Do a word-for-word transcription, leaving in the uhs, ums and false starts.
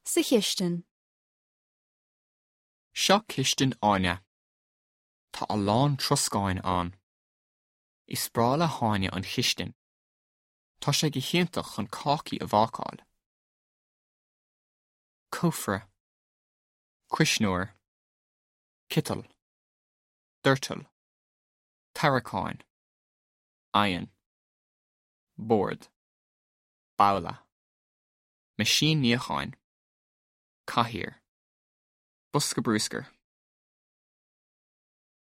sa chistin. Seo chistin áine. Tá a lán troscáin an. Is sprála háine an chistin. Tá sé go chéintach chun cáci a bhácáil. Cófra. Cuisnúir. Kittal. Dirtal. Taracáin. Ayan. Board. Bowla. Machine níocháin. Cahir. Busca brúscar.